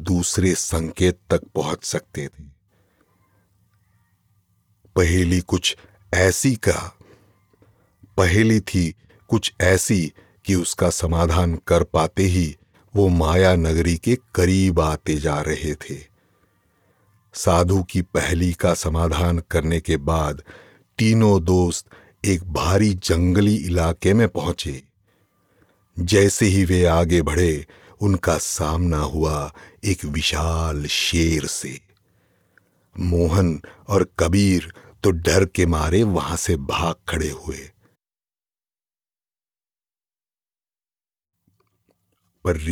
दूसरे संकेत तक पहुंच सकते थे। पहेली थी कुछ ऐसी कि उसका समाधान कर पाते ही वो माया नगरी के करीब आते जा रहे थे। साधु की पहेली का समाधान करने के बाद तीनों दोस्त एक भारी जंगली इलाके में पहुंचे। जैसे ही वे आगे बढ़े, उनका सामना हुआ एक विशाल शेर से। मोहन और कबीर तो डर के मारे वहां से भाग खड़े हुए, पर